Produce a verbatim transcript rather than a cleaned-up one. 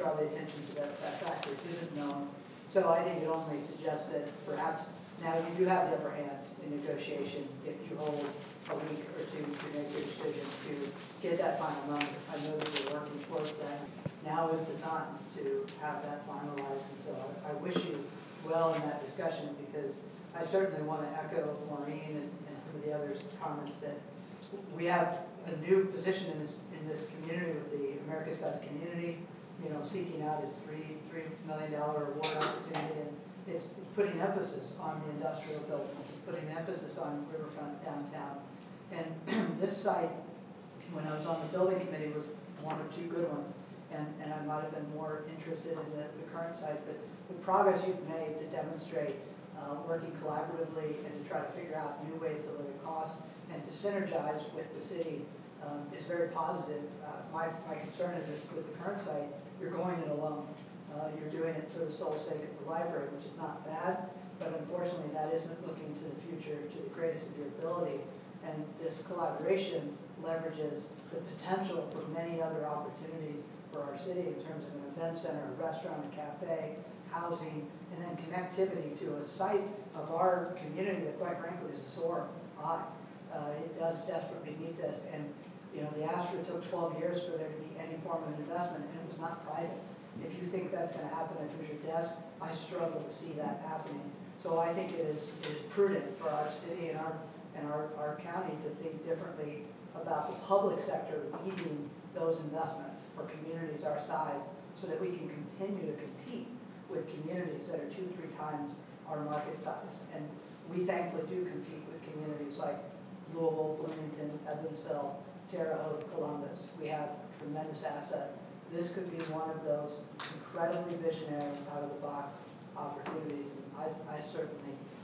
draw the attention to that, that fact which isn't known. So I think it only suggests that perhaps now you do have the upper hand in negotiation if you hold a week or two to make your decision to get that final number. I know that you're working towards that. Now is the time to have that finalized, and so I, I wish you well in that discussion, because I certainly want to echo Maureen and, and some of the others' comments that we have a new position in this in this community with the America's Best Community, you know, seeking out its three three million dollar award opportunity, and it's putting emphasis on the industrial buildings, putting emphasis on riverfront downtown. And this site, when I was on the building committee, was one or two good ones, and, and I might have been more interested in the, the current site, but the progress you've made to demonstrate uh, working collaboratively and to try to figure out new ways to lower costs and to synergize with the city um, is very positive. Uh, my, my concern is that with the current site, you're going it alone. Uh, you're doing it for the sole sake of the library, which is not bad, but unfortunately that isn't looking to the future to the greatest of your ability. And this collaboration leverages the potential for many other opportunities for our city in terms of an event center, a restaurant, a cafe, housing, and then connectivity to a site of our community that quite frankly is a sore eye. Uh, it does desperately need this. And you know, the Astra took twelve years for there to be any form of investment, and it was not private. If you think that's going to happen at Hoosier Desk, I struggle to see that happening. So I think it is, it is prudent for our city and our and our, our county to think differently about the public sector leading those investments for communities our size, so that we can continue to compete with communities that are two, three times our market size. And we thankfully do compete with communities like Louisville, Bloomington, Evansville, Terre Haute, Columbus. We have tremendous assets. This could be one of those incredibly visionary, out-of-the-box opportunities. And I, I certainly